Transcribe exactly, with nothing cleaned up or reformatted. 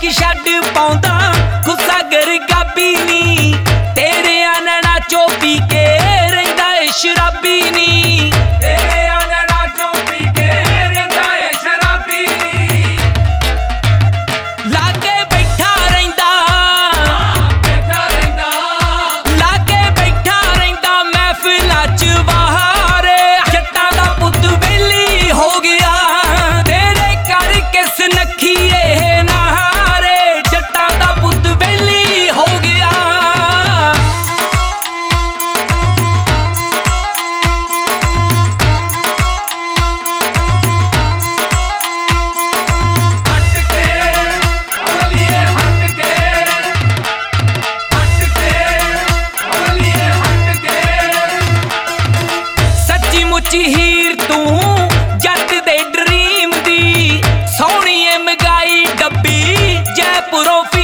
की छड्ड पाउंदा गुस्सा गरगाबी नी तेरे नैना चो पी के रहिंदा ए शराबी नी तेरे नैना चो पी के रहिंदा ए शराबी नी लागे बैठा रहिंदा बैठा रहिंदा लागे बैठा रहिंदा महफिलां च बहारे जट्टां दा पुत्त वेली हो गया तेरे कर किस नखीए नहारे जट्टां दा पुत्त वेली हो गया हट के बोलिए हट के हट के बोलिए हट के सच्ची मुच्ची हीर तू जट दे ड्रीम दी सोहणीए मगाई डब्बी जयपुरों